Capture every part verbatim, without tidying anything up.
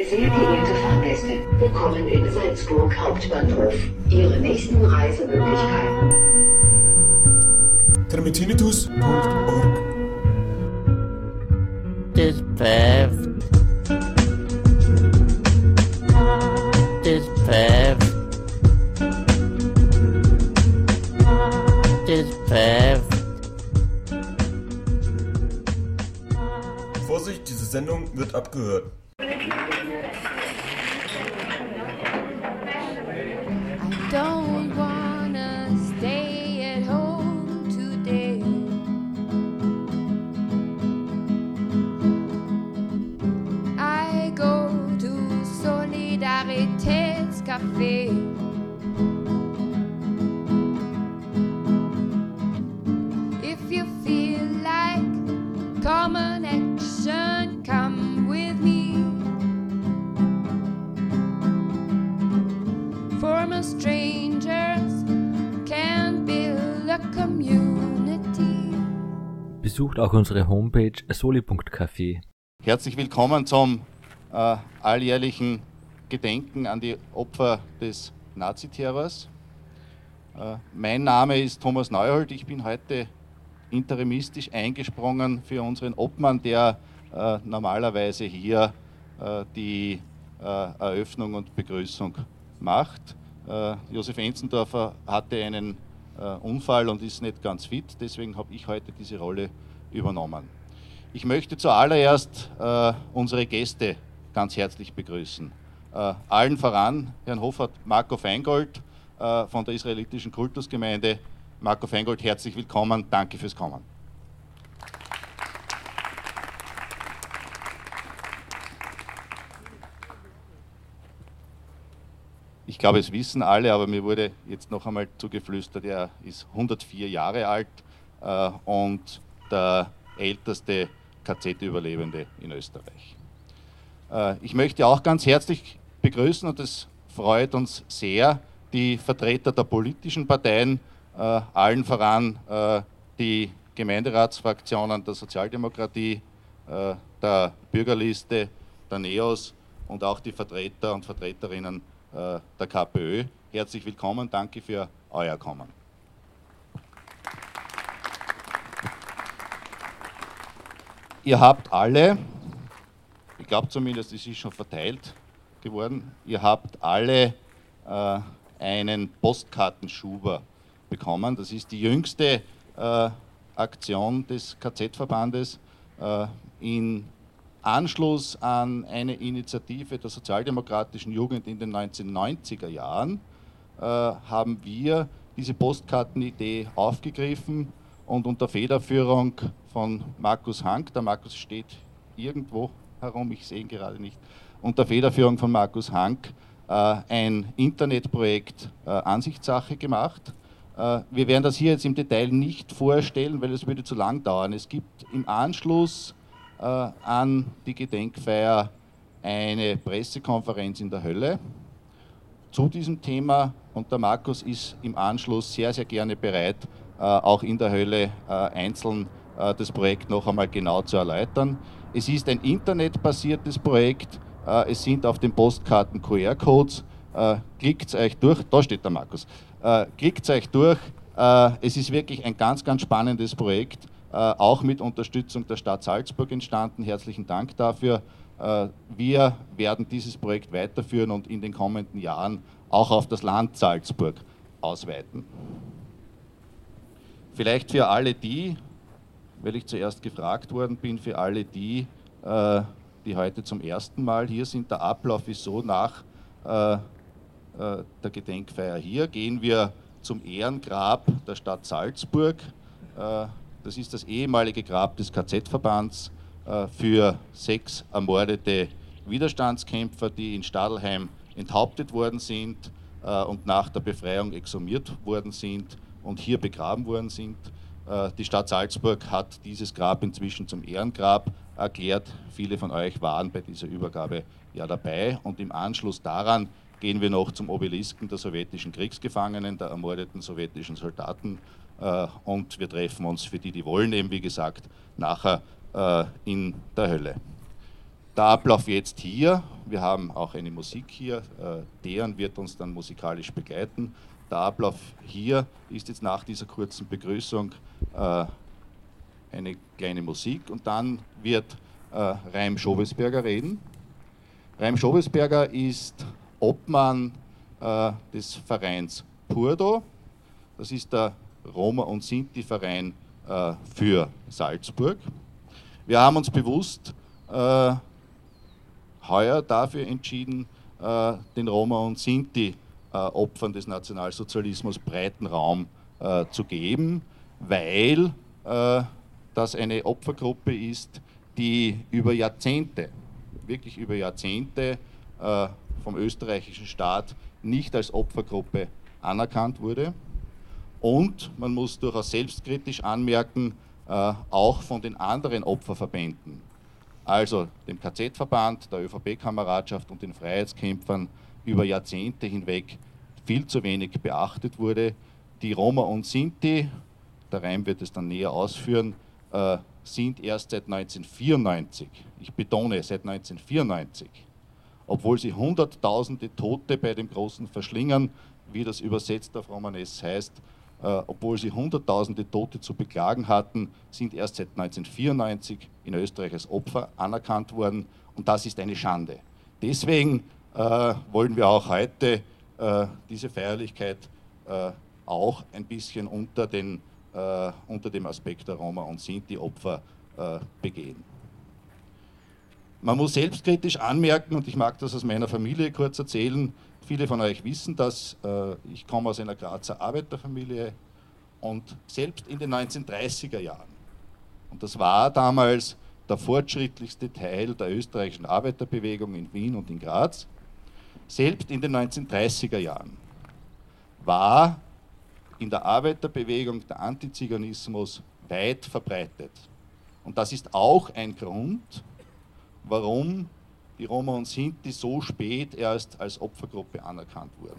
Sehr geehrte Fahrgäste, willkommen in Salzburg Hauptbahnhof. Ihre nächsten Reisemöglichkeiten. termitinitus punkt org Das pfeift. Das pfeift. Das pfeift. Vorsicht, diese Sendung wird abgehört. I don't wanna stay at home today. I go to Solidaritätscafé. If you feel like common action, come with me. Former strangers can build a community. Besucht auch unsere Homepage soli punkt café. Herzlich willkommen zum äh, alljährlichen Gedenken an die Opfer des Naziterrors. Äh, mein Name ist Thomas Neuhold, ich bin heute interimistisch eingesprungen für unseren Obmann, der äh, normalerweise hier äh, die äh, Eröffnung und Begrüßung macht. Äh, Josef Enzendorfer hatte einen äh, Unfall und ist nicht ganz fit, deswegen habe ich heute diese Rolle übernommen. Ich möchte zuallererst äh, unsere Gäste ganz herzlich begrüßen. Äh, allen voran Herrn Hofrat Marco Feingold äh, von der israelitischen Kultusgemeinde. Marco Feingold, herzlich willkommen, danke fürs Kommen. Ich glaube, es wissen alle, aber mir wurde jetzt noch einmal zugeflüstert, er ist hundertvier Jahre alt äh, und der älteste K Z-Überlebende in Österreich. Äh, ich möchte auch ganz herzlich begrüßen, und es freut uns sehr, die Vertreter der politischen Parteien, äh, allen voran äh, die Gemeinderatsfraktionen der Sozialdemokratie, äh, der Bürgerliste, der NEOS und auch die Vertreter und Vertreterinnen äh, der KPÖ. Herzlich willkommen, danke für euer Kommen. Ihr habt alle, ich glaube zumindest, es ist schon verteilt geworden, ihr habt alle äh, einen Postkartenschuber bekommen. Das ist die jüngste äh, Aktion des K Z-Verbandes äh, in Anschluss an eine Initiative der sozialdemokratischen Jugend in den neunzehnhundertneunziger Jahren äh, haben wir diese Postkartenidee aufgegriffen und unter Federführung von Markus Hank, der Markus steht irgendwo herum, ich sehe ihn gerade nicht, unter Federführung von Markus Hank äh, ein Internetprojekt äh, Ansichtssache gemacht. Äh, wir werden das hier jetzt im Detail nicht vorstellen, weil es würde zu lang dauern. Es gibt im Anschluss äh, an die Gedenkfeier eine Pressekonferenz in der Hölle zu diesem Thema und der Markus ist im Anschluss sehr, sehr gerne bereit, äh, auch in der Hölle äh, einzeln äh, das Projekt noch einmal genau zu erläutern. Es ist ein internetbasiertes Projekt, äh, es sind auf den Postkarten Q R-Codes, äh, klickt euch durch, da steht der Markus, äh, klickt euch durch, äh, es ist wirklich ein ganz, ganz spannendes Projekt, äh, auch mit Unterstützung der Stadt Salzburg entstanden, herzlichen Dank dafür. Äh, wir werden dieses Projekt weiterführen und in den kommenden Jahren auch auf das Land Salzburg ausweiten. Vielleicht für alle die, weil ich zuerst gefragt worden bin, für alle die, äh, die heute zum ersten Mal hier sind, der Ablauf ist so: nach äh, äh, der Gedenkfeier hier gehen wir zum Ehrengrab der Stadt Salzburg. Äh, das ist das ehemalige Grab des K Z-Verbands äh, für sechs ermordete Widerstandskämpfer, die in Stadelheim enthauptet worden sind äh, und nach der Befreiung exhumiert worden sind und hier begraben worden sind. Die Stadt Salzburg hat dieses Grab inzwischen zum Ehrengrab erklärt. Viele von euch waren bei dieser Übergabe ja dabei. Und im Anschluss daran gehen wir noch zum Obelisken der sowjetischen Kriegsgefangenen, der ermordeten sowjetischen Soldaten. Und wir treffen uns, für die, die wollen, eben wie gesagt, nachher in der Hölle. Der Ablauf jetzt hier, wir haben auch eine Musik hier, äh, deren wird uns dann musikalisch begleiten. Der Ablauf hier ist jetzt nach dieser kurzen Begrüßung äh, eine kleine Musik und dann wird äh, Reim Schobesberger reden. Reim Schobesberger ist Obmann äh, des Vereins Purdo. Das ist der Roma- und Sinti-Verein äh, für Salzburg. Wir haben uns bewusst äh, heuer dafür entschieden, äh, den Roma und Sinti äh, Opfern des Nationalsozialismus breiten Raum äh, zu geben, weil äh, das eine Opfergruppe ist, die über Jahrzehnte, wirklich über Jahrzehnte äh, vom österreichischen Staat nicht als Opfergruppe anerkannt wurde und, man muss durchaus selbstkritisch anmerken, äh, auch von den anderen Opferverbänden, also dem K Z-Verband, der ÖVP-Kameradschaft und den Freiheitskämpfern über Jahrzehnte hinweg viel zu wenig beachtet wurde. Die Roma und Sinti, der Reim wird es dann näher ausführen, äh, sind erst seit neunzehnhundertvierundneunzig, ich betone seit neunzehnhundertvierundneunzig, obwohl sie hunderttausende Tote bei dem großen Verschlingern, wie das übersetzt auf Romanes heißt, äh, obwohl sie hunderttausende Tote zu beklagen hatten, sind erst seit neunzehnhundertvierundneunzig in Österreich als Opfer anerkannt worden und das ist eine Schande. Deswegen äh, wollen wir auch heute äh, diese Feierlichkeit äh, auch ein bisschen unter, den, äh, unter dem Aspekt der Roma und Sinti-Opfer äh, begehen. Man muss selbstkritisch anmerken, und ich mag das aus meiner Familie kurz erzählen, viele von euch wissen das, äh, ich komme aus einer Grazer Arbeiterfamilie und selbst in den neunzehnhundertdreißiger Jahren, und das war damals der fortschrittlichste Teil der österreichischen Arbeiterbewegung in Wien und in Graz, selbst in den neunzehnhundertdreißiger Jahren war in der Arbeiterbewegung der Antiziganismus weit verbreitet. Und das ist auch ein Grund, warum die Roma und Sinti so spät erst als Opfergruppe anerkannt wurden.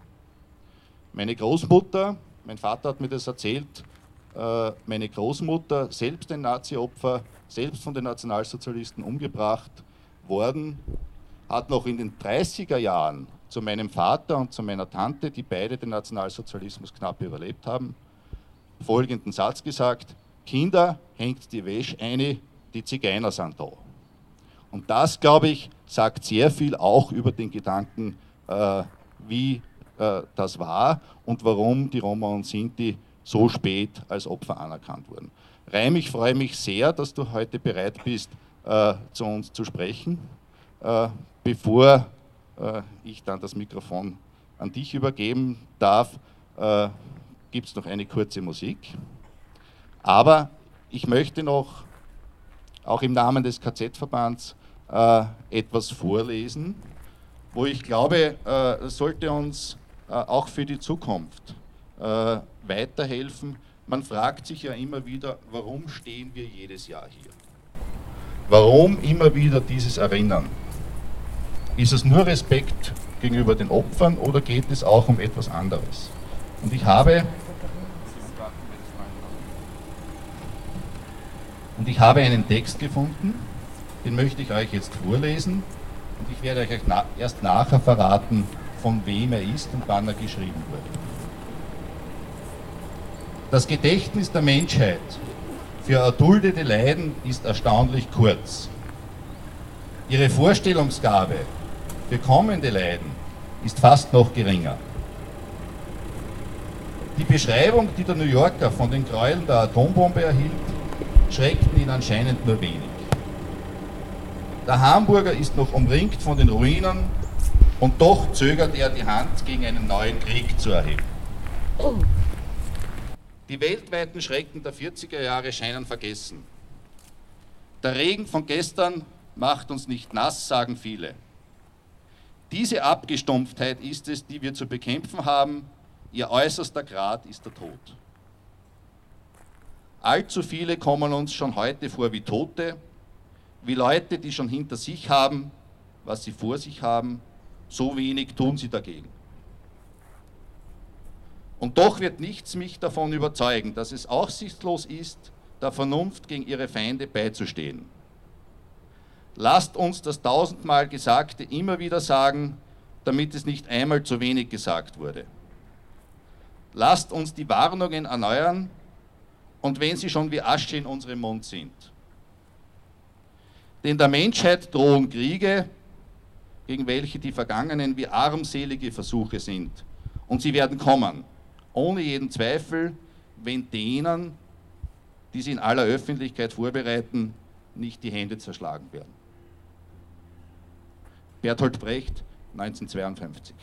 Meine Großmutter, mein Vater hat mir das erzählt, äh, meine Großmutter, selbst ein Nazi-Opfer, selbst von den Nationalsozialisten umgebracht worden, hat noch in den dreißiger Jahren zu meinem Vater und zu meiner Tante, die beide den Nationalsozialismus knapp überlebt haben, folgenden Satz gesagt: Kinder, hängt die Wäsche eine, die Zigeuner sind da. Und das, glaube ich, sagt sehr viel auch über den Gedanken, äh, wie äh, das war und warum die Roma und Sinti so spät als Opfer anerkannt wurden. Reim, ich freue mich sehr, dass du heute bereit bist, äh, zu uns zu sprechen. Äh, bevor äh, ich dann das Mikrofon an dich übergeben darf, äh, gibt es noch eine kurze Musik. Aber ich möchte noch, auch im Namen des K Z-Verbands, äh, etwas vorlesen, wo ich glaube, äh, sollte uns äh, auch für die Zukunft äh, weiterhelfen. Man fragt sich ja immer wieder, warum stehen wir jedes Jahr hier? Warum immer wieder dieses Erinnern? Ist es nur Respekt gegenüber den Opfern oder geht es auch um etwas anderes? Und ich habe, und ich habe einen Text gefunden, den möchte ich euch jetzt vorlesen und ich werde euch na- erst nachher verraten, von wem er ist und wann er geschrieben wurde. Das Gedächtnis der Menschheit für erduldete Leiden ist erstaunlich kurz. Ihre Vorstellungsgabe für kommende Leiden ist fast noch geringer. Die Beschreibung, die der New Yorker von den Gräueln der Atombombe erhielt, schreckten ihn anscheinend nur wenig. Der Hamburger ist noch umringt von den Ruinen und doch zögert er die Hand gegen einen neuen Krieg zu erheben. Die weltweiten Schrecken der vierziger Jahre scheinen vergessen. Der Regen von gestern macht uns nicht nass, sagen viele. Diese Abgestumpftheit ist es, die wir zu bekämpfen haben. Ihr äußerster Grad ist der Tod. Allzu viele kommen uns schon heute vor wie Tote, wie Leute, die schon hinter sich haben, was sie vor sich haben, so wenig tun sie dagegen. Und doch wird nichts mich davon überzeugen, dass es aussichtslos ist, der Vernunft gegen ihre Feinde beizustehen. Lasst uns das tausendmal Gesagte immer wieder sagen, damit es nicht einmal zu wenig gesagt wurde. Lasst uns die Warnungen erneuern, und wenn sie schon wie Asche in unserem Mund sind. Denn der Menschheit drohen Kriege, gegen welche die vergangenen wie armselige Versuche sind. Und sie werden kommen, ohne jeden Zweifel, wenn denen, die sie in aller Öffentlichkeit vorbereiten, nicht die Hände zerschlagen werden. Bertolt Brecht, neunzehnhundertzweiundfünfzig.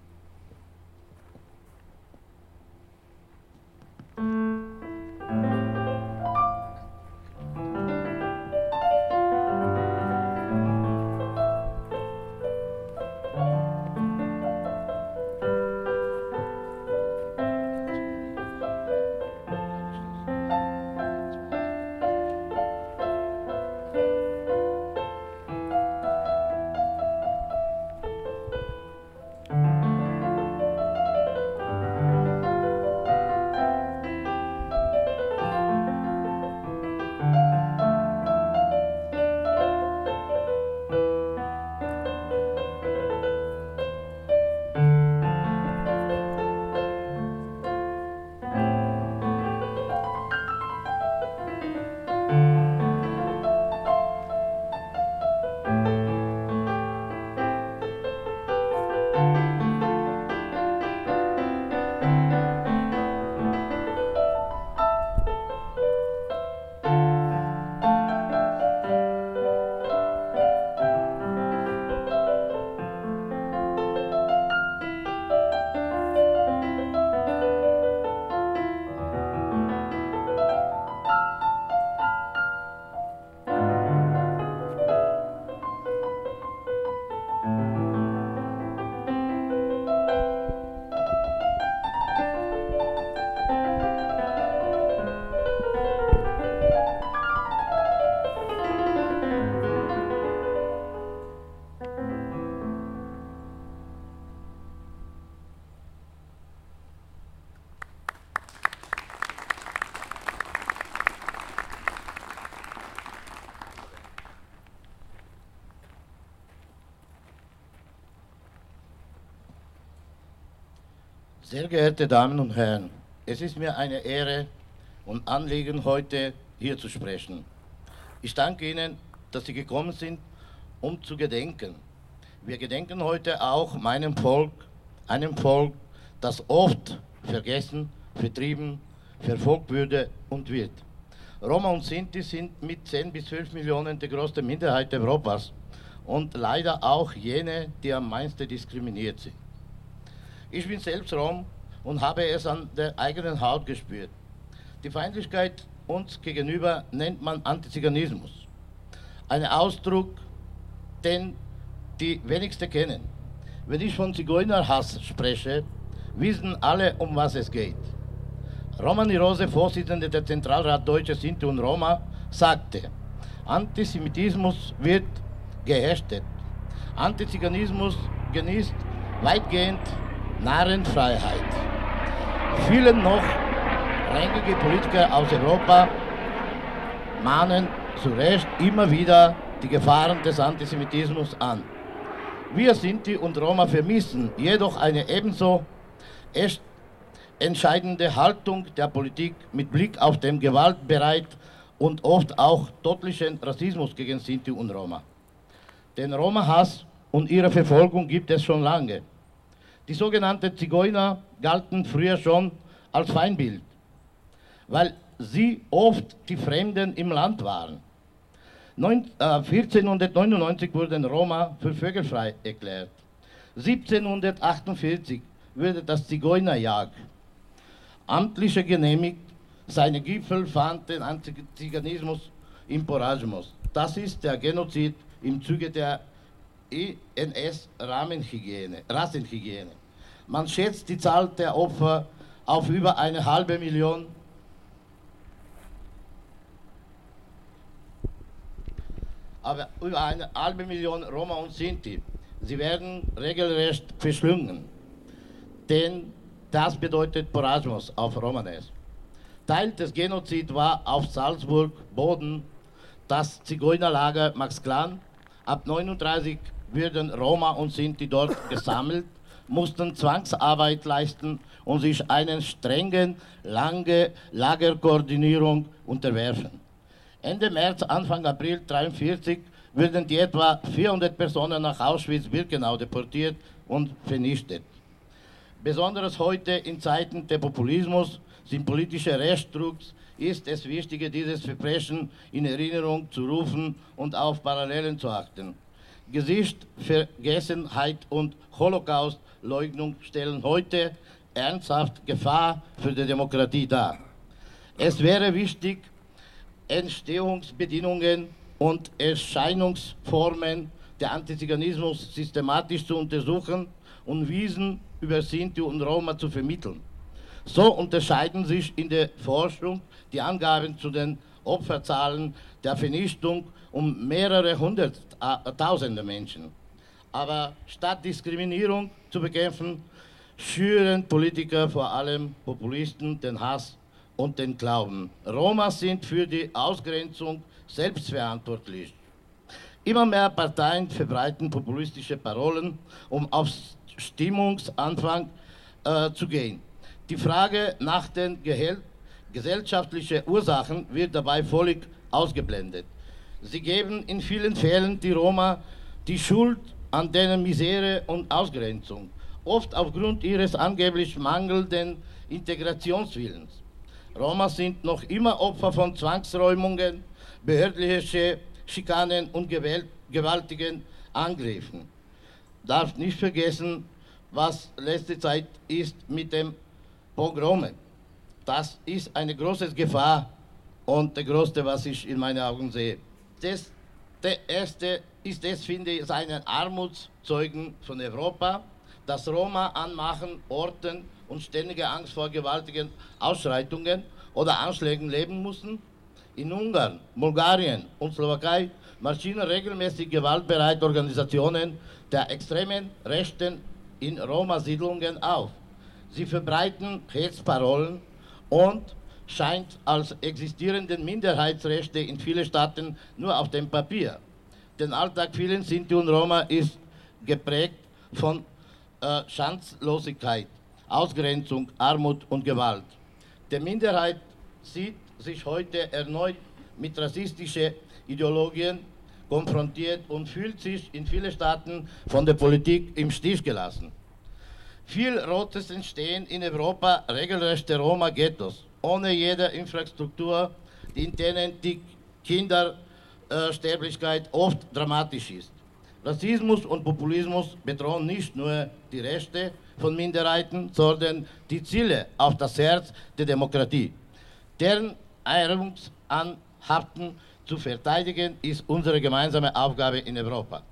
Sehr geehrte Damen und Herren, es ist mir eine Ehre und Anliegen, heute hier zu sprechen. Ich danke Ihnen, dass Sie gekommen sind, um zu gedenken. Wir gedenken heute auch meinem Volk, einem Volk, das oft vergessen, vertrieben, verfolgt wurde und wird. Roma und Sinti sind mit zehn bis zwölf Millionen die größte Minderheit Europas und leider auch jene, die am meisten diskriminiert sind. Ich bin selbst Rom und habe es an der eigenen Haut gespürt. Die Feindlichkeit uns gegenüber nennt man Antiziganismus. Ein Ausdruck, den die wenigsten kennen. Wenn ich von Zigeunerhass spreche, wissen alle, um was es geht. Romani Rose, Vorsitzende der Zentralrat Deutsche Sinti und Roma, sagte, Antisemitismus wird geächtet. Antiziganismus genießt weitgehend Narrenfreiheit. Viele noch rangige Politiker aus Europa mahnen zu Recht immer wieder die Gefahren des Antisemitismus an. Wir Sinti und Roma vermissen jedoch eine ebenso echt entscheidende Haltung der Politik mit Blick auf den gewaltbereit und oft auch tödlichen Rassismus gegen Sinti und Roma. Den Roma-Hass und ihre Verfolgung gibt es schon lange. Die sogenannten Zigeuner galten früher schon als Feindbild, weil sie oft die Fremden im Land waren. vierzehnhundertneunundneunzig wurden Roma für vogelfrei erklärt. siebzehnhundertachtundvierzig wurde das Zigeunerjag amtlich genehmigt. Seine Gipfel fand den Antiziganismus im Porajmos. Das ist der Genozid im Zuge der I N S-Rassenhygiene. Man schätzt die Zahl der Opfer auf über eine halbe Million. Aber über eine halbe Million Roma und Sinti. Sie werden regelrecht verschlungen. Denn das bedeutet Porajmos auf Romanes. Teil des Genozids war auf Salzburg Boden das Zigeunerlager Max Klan, Ab neununddreißig wurden Roma und Sinti dort gesammelt, mussten Zwangsarbeit leisten und sich einer strengen, lange Lagerkoordinierung unterwerfen. Ende März, Anfang April neunzehnhundertdreiundvierzig wurden die etwa vierhundert Personen nach Auschwitz-Birkenau deportiert und vernichtet. Besonders heute in Zeiten des Populismus, sind politischer Rechtsdrucks, ist es wichtig, dieses Verbrechen in Erinnerung zu rufen und auf Parallelen zu achten. Gesicht, Vergessenheit und Holocaust-Leugnung stellen heute ernsthaft Gefahr für die Demokratie dar. Es wäre wichtig, Entstehungsbedingungen und Erscheinungsformen des Antiziganismus systematisch zu untersuchen und Wissen über Sinti und Roma zu vermitteln. So unterscheiden sich in der Forschung die Angaben zu den Opferzahlen der Vernichtung um mehrere hunderttausende Menschen. Aber statt Diskriminierung zu bekämpfen, schüren Politiker, vor allem Populisten, den Hass und den Glauben. Roma sind für die Ausgrenzung selbstverantwortlich. Immer mehr Parteien verbreiten populistische Parolen, um auf Stimmungsanfang äh, zu gehen. Die Frage nach den gesellschaftlichen Ursachen wird dabei völlig ausgeblendet. Sie geben in vielen Fällen die Roma die Schuld an deren Misere und Ausgrenzung, oft aufgrund ihres angeblich mangelnden Integrationswillens. Roma sind noch immer Opfer von Zwangsräumungen, behördlichen Schikanen und gewaltigen Angriffen. Darf nicht vergessen, was letzte Zeit ist mit dem Pogromen. Das ist eine große Gefahr und der größte, was ich in meinen Augen sehe. Das, der erste ist es, finde ich, einen Armutszeugen von Europa, dass Roma an Machen, Orten und ständige Angst vor gewaltigen Ausschreitungen oder Anschlägen leben mussten. In Ungarn, Bulgarien und Slowakei marschieren regelmäßig gewaltbereite Organisationen der extremen Rechten in Roma-Siedlungen auf. Sie verbreiten Hetzparolen und scheint, als existierenden Minderheitsrechte in vielen Staaten nur auf dem Papier. Der Alltag vielen Sinti und Roma ist geprägt von äh, Chancenlosigkeit, Ausgrenzung, Armut und Gewalt. Die Minderheit sieht sich heute erneut mit rassistischen Ideologien konfrontiert und fühlt sich in vielen Staaten von der Politik im Stich gelassen. Viel Rotes entstehen in Europa regelrechte Roma-Ghettos, ohne jede Infrastruktur, in denen die Kindersterblichkeit oft dramatisch ist. Rassismus und Populismus bedrohen nicht nur die Rechte von Minderheiten, sondern die Ziele auf das Herz der Demokratie. Deren Ehrungsanhaften zu verteidigen, ist unsere gemeinsame Aufgabe in Europa.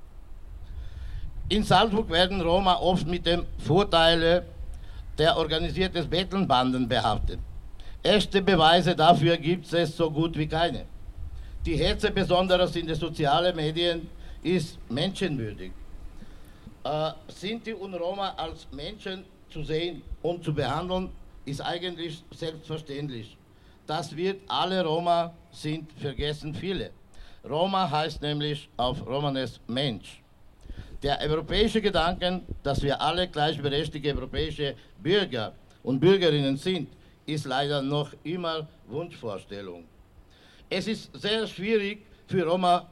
In Salzburg werden Roma oft mit dem Vorteil der organisierten Bettelbanden behaftet. Echte Beweise dafür gibt es so gut wie keine. Die Hetze, besonders in den sozialen Medien, ist menschenwürdig. Äh, Sinti und Roma als Menschen zu sehen und zu behandeln, ist eigentlich selbstverständlich. Das wird alle Roma sind, vergessen viele. Roma heißt nämlich auf Romanes Mensch. Der europäische Gedanke, dass wir alle gleichberechtigte europäische Bürger und Bürgerinnen sind, ist leider noch immer Wunschvorstellung. Es ist sehr schwierig für Roma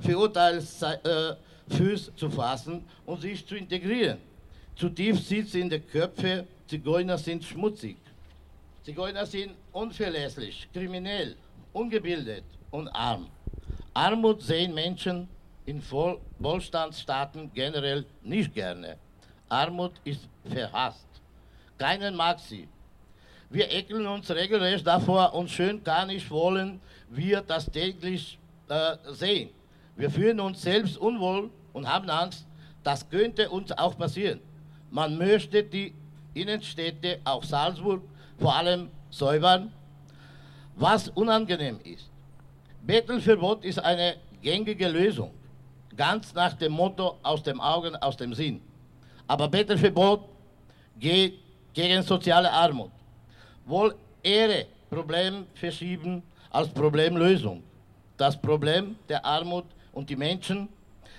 Verurteilsfüße zu fassen und sich zu integrieren. Zutiefst sitzt in den Köpfen, Zigeuner sind schmutzig. Zigeuner sind unverlässlich, kriminell, ungebildet und arm. Armut sehen Menschen in Wohlstandsstaaten generell nicht gerne. Armut ist verhasst. Keiner mag sie. Wir ekeln uns regelrecht davor und schön gar nicht wollen wir das täglich äh, sehen. Wir fühlen uns selbst unwohl und haben Angst, das könnte uns auch passieren. Man möchte die Innenstädte, auch Salzburg, vor allem säubern, was unangenehm ist. Bettelverbot ist eine gängige Lösung, ganz nach dem Motto aus dem Augen, aus dem Sinn. Aber Bettelverbot geht gegen soziale Armut. Wohl eher Problem verschieben als Problemlösung. Das Problem der Armut und die Menschen,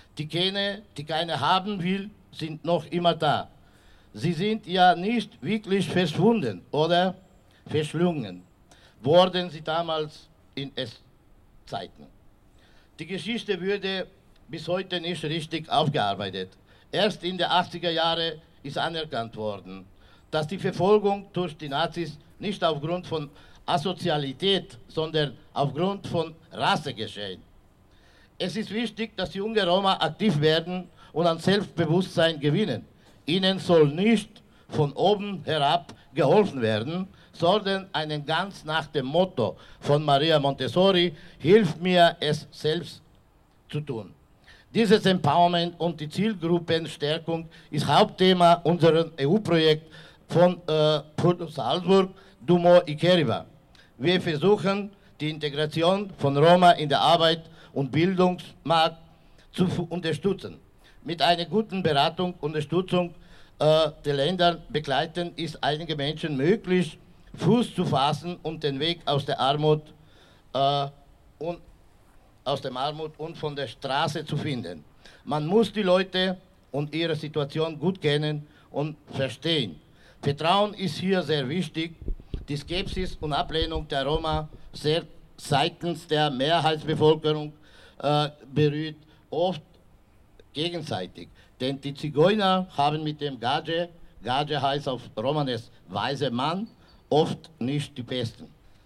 Die Gene, die keiner haben will, sind noch immer da. Sie sind ja nicht wirklich verschwunden oder verschlungen, wurden sie damals in S-Zeiten. Die Geschichte würde bis heute nicht richtig aufgearbeitet. Erst in den achtziger Jahren ist anerkannt worden, dass die Verfolgung durch die Nazis nicht aufgrund von Asozialität, sondern aufgrund von Rasse geschehen. Es ist wichtig, dass junge Roma aktiv werden und an Selbstbewusstsein gewinnen. Ihnen soll nicht von oben herab geholfen werden, sondern einen ganz nach dem Motto von Maria Montessori, hilf mir es selbst zu tun. Dieses Empowerment und die Zielgruppenstärkung ist Hauptthema unseres E U-Projekts von äh, Porto Salzburg, Dumo Ikeriba. Wir versuchen, die Integration von Roma in der Arbeit und Bildungsmarkt zu unterstützen. Mit einer guten Beratung, Unterstützung äh, der Länder begleiten, ist einigen Menschen möglich, Fuß zu fassen und den Weg aus der Armut äh, und aus dem Armut und von der Straße zu finden. Man muss die Leute und ihre Situation gut kennen und verstehen. Vertrauen ist hier sehr wichtig. Die Skepsis und Ablehnung der Roma sehr seitens der Mehrheitsbevölkerung äh, berührt oft gegenseitig. Denn die Zigeuner haben mit dem Gage, Gage heißt auf Romanes weiser Mann, oft nicht die besten,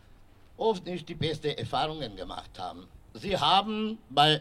oft nicht die besten Erfahrungen gemacht haben. Sie haben bei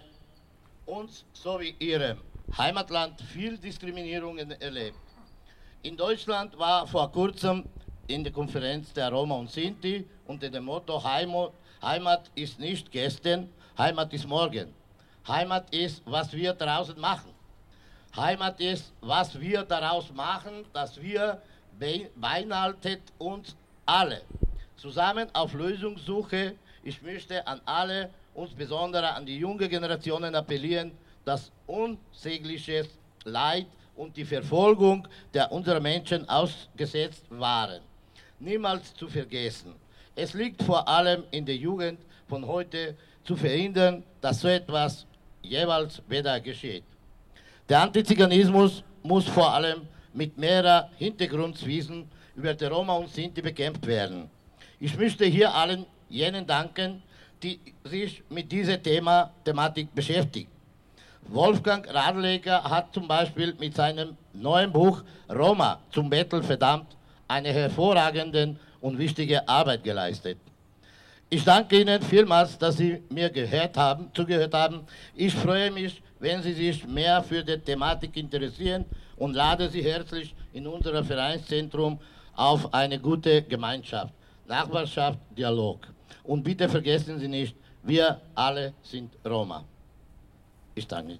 uns sowie ihrem Heimatland viel Diskriminierungen erlebt. In Deutschland war vor kurzem in der Konferenz der Roma und Sinti unter dem Motto Heimat, Heimat ist nicht gestern, Heimat ist morgen. Heimat ist, was wir draußen machen. Heimat ist, was wir daraus machen, dass wir beinhaltet uns alle. Zusammen auf Lösungssuche. Ich möchte an alle, insbesondere an die junge Generationen appellieren, dass unsägliches Leid und die Verfolgung der unserer Menschen ausgesetzt waren, niemals zu vergessen. Es liegt vor allem in der Jugend von heute zu verhindern, dass so etwas jeweils wieder geschieht. Der Antiziganismus muss vor allem mit mehrerer Hintergrundwissen über die Roma und Sinti bekämpft werden. Ich möchte hier allen jenen danken, die sich mit dieser Thema, Thematik beschäftigen. Wolfgang Radleger hat zum Beispiel mit seinem neuen Buch Roma zum Bettel verdammt eine hervorragende und wichtige Arbeit geleistet. Ich danke Ihnen vielmals, dass Sie mir gehört haben, zugehört haben. Ich freue mich, wenn Sie sich mehr für die Thematik interessieren und lade Sie herzlich in unser Vereinszentrum auf eine gute Gemeinschaft, Nachbarschaft, Dialog. Und bitte vergessen Sie nicht, wir alle sind Roma. Ich danke Ihnen.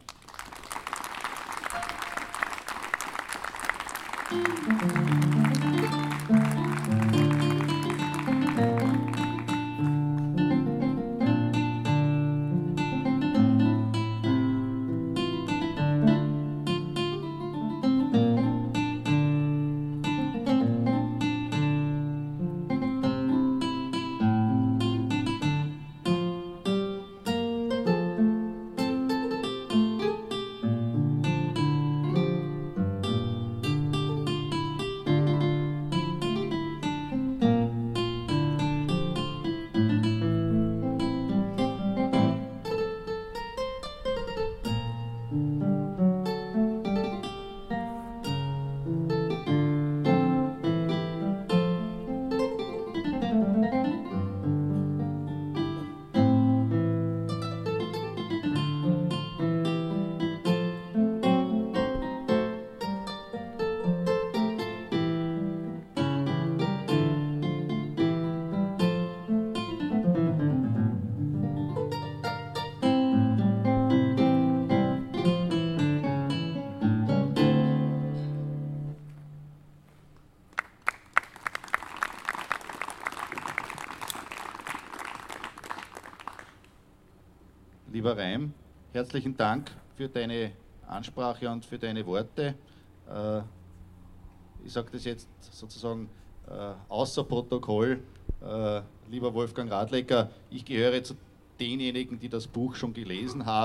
Lieber Reim, herzlichen Dank für deine Ansprache und für deine Worte. Äh, ich sage das jetzt sozusagen äh, außer Protokoll. Äh, lieber Wolfgang Radleger, ich gehöre zu denjenigen, die das Buch schon gelesen haben.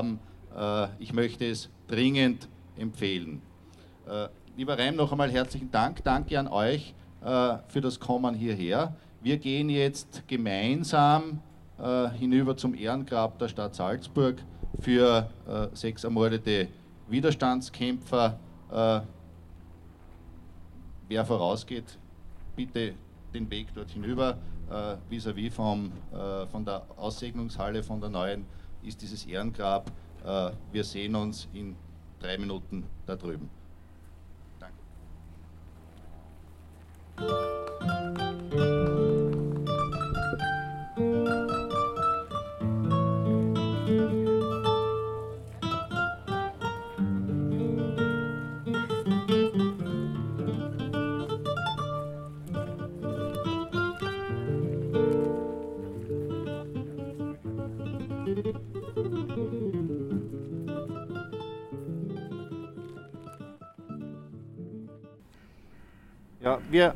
Äh, ich möchte es dringend empfehlen. Äh, lieber Reim, noch einmal herzlichen Dank. Danke an euch äh, für das Kommen hierher. Wir gehen jetzt gemeinsam äh, hinüber zum Ehrengrab der Stadt Salzburg für äh, sechs ermordete Widerstandskämpfer. Äh, wer vorausgeht, bitte den Weg dort hinüber. Äh, vis-à-vis vom, äh, von der Aussegnungshalle von der neuen ist dieses Ehrengrab. Äh, wir sehen uns in drei Minuten da drüben. Danke. Ja, wir,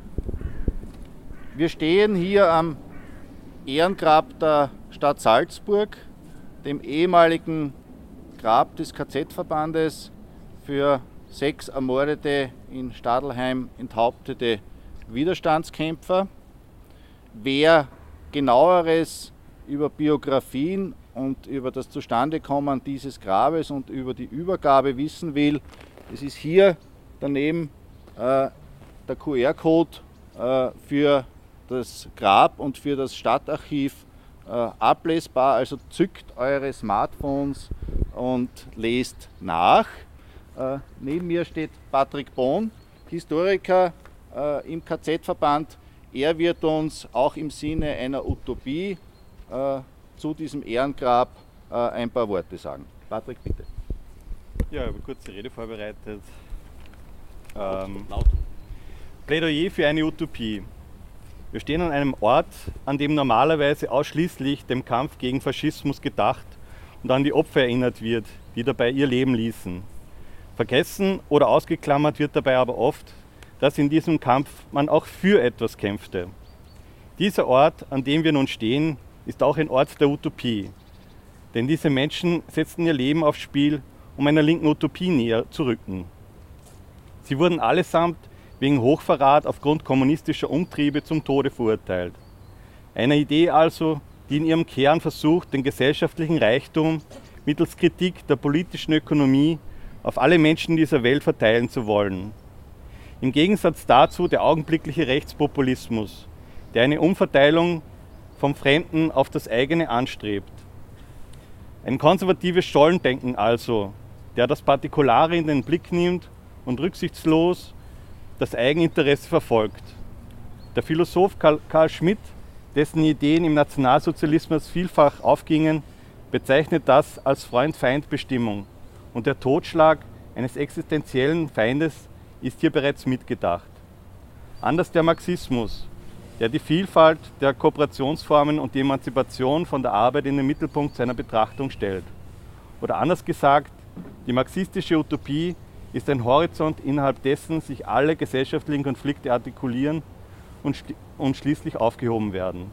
wir stehen hier am Ehrengrab der Stadt Salzburg, dem ehemaligen Grab des K Z-Verbandes für sechs ermordete, in Stadelheim enthauptete Widerstandskämpfer. Wer genaueres über Biografien und über das Zustandekommen dieses Grabes und über die Übergabe wissen will, es ist hier daneben äh, der Q R-Code äh, für das Grab und für das Stadtarchiv äh, ablesbar. Also zückt eure Smartphones und lest nach. Äh, neben mir steht Patrick Bohn, Historiker äh, im K Z-Verband. Er wird uns auch im Sinne einer Utopie äh, zu diesem Ehrengrab äh, ein paar Worte sagen. Patrick, bitte. Ja, ich habe eine kurze Rede vorbereitet. Ähm, Plädoyer für eine Utopie. Wir stehen an einem Ort, an dem normalerweise ausschließlich dem Kampf gegen Faschismus gedacht und an die Opfer erinnert wird, die dabei ihr Leben ließen. Vergessen oder ausgeklammert wird dabei aber oft, dass in diesem Kampf man auch für etwas kämpfte. Dieser Ort, an dem wir nun stehen, ist auch ein Ort der Utopie. Denn diese Menschen setzten ihr Leben aufs Spiel, um einer linken Utopie näher zu rücken. Sie wurden allesamt wegen Hochverrat aufgrund kommunistischer Umtriebe zum Tode verurteilt. Eine Idee also, die in ihrem Kern versucht, den gesellschaftlichen Reichtum mittels Kritik der politischen Ökonomie auf alle Menschen dieser Welt verteilen zu wollen. Im Gegensatz dazu der augenblickliche Rechtspopulismus, der eine Umverteilung vom Fremden auf das eigene anstrebt. Ein konservatives Schollendenken also, der das Partikulare in den Blick nimmt und rücksichtslos das Eigeninteresse verfolgt. Der Philosoph Karl, Karl Schmitt, dessen Ideen im Nationalsozialismus vielfach aufgingen, bezeichnet das als Freund-Feind-Bestimmung und der Totschlag eines existenziellen Feindes ist hier bereits mitgedacht. Anders der Marxismus, der die Vielfalt der Kooperationsformen und die Emanzipation von der Arbeit in den Mittelpunkt seiner Betrachtung stellt. Oder anders gesagt, die marxistische Utopie ist ein Horizont, innerhalb dessen sich alle gesellschaftlichen Konflikte artikulieren und, und schließlich aufgehoben werden.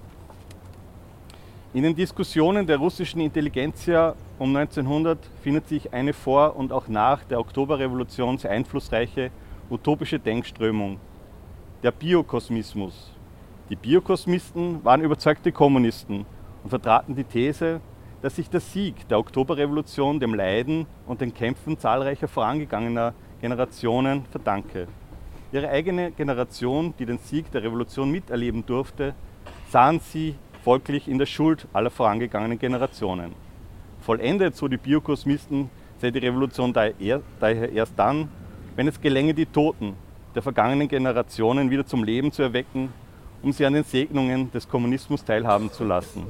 In den Diskussionen der russischen Intelligenzia um neunzehnhundert findet sich eine vor und auch nach der Oktoberrevolution sehr einflussreiche utopische Denkströmung, der Biokosmismus. Die Biokosmisten waren überzeugte Kommunisten und vertraten die These, dass sich der Sieg der Oktoberrevolution dem Leiden und den Kämpfen zahlreicher vorangegangener Generationen verdanke. Ihre eigene Generation, die den Sieg der Revolution miterleben durfte, sahen sie folglich in der Schuld aller vorangegangenen Generationen. Vollendet, so die Biokosmisten, sei die Revolution daher erst dann, wenn es gelänge, die Toten der vergangenen Generationen wieder zum Leben zu erwecken, um sie an den Segnungen des Kommunismus teilhaben zu lassen.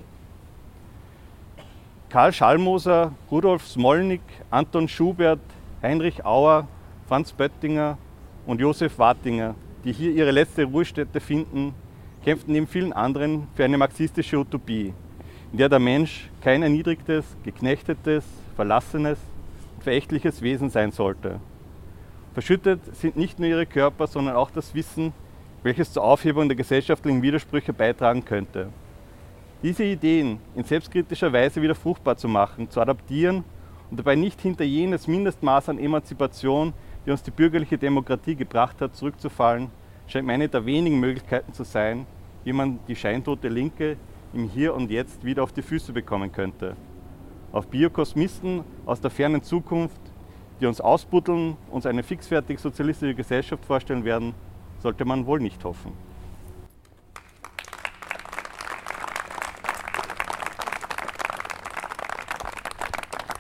Karl Schallmoser, Rudolf Smolnik, Anton Schubert, Heinrich Auer, Franz Böttinger und Josef Wartinger, die hier ihre letzte Ruhestätte finden, kämpften neben vielen anderen für eine marxistische Utopie, in der der Mensch kein erniedrigtes, geknechtetes, verlassenes und verächtliches Wesen sein sollte. Verschüttet sind nicht nur ihre Körper, sondern auch das Wissen, welches zur Aufhebung der gesellschaftlichen Widersprüche beitragen könnte. Diese Ideen in selbstkritischer Weise wieder fruchtbar zu machen, zu adaptieren und dabei nicht hinter jenes Mindestmaß an Emanzipation, die uns die bürgerliche Demokratie gebracht hat, zurückzufallen, scheint mir eine der wenigen Möglichkeiten zu sein, wie man die scheintote Linke im Hier und Jetzt wieder auf die Füße bekommen könnte. Auf Biokosmisten aus der fernen Zukunft, die uns ausbuddeln, uns eine fixfertig sozialistische Gesellschaft vorstellen werden, sollte man wohl nicht hoffen.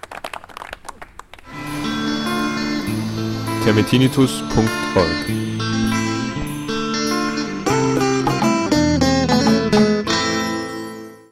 termitinitus punkt org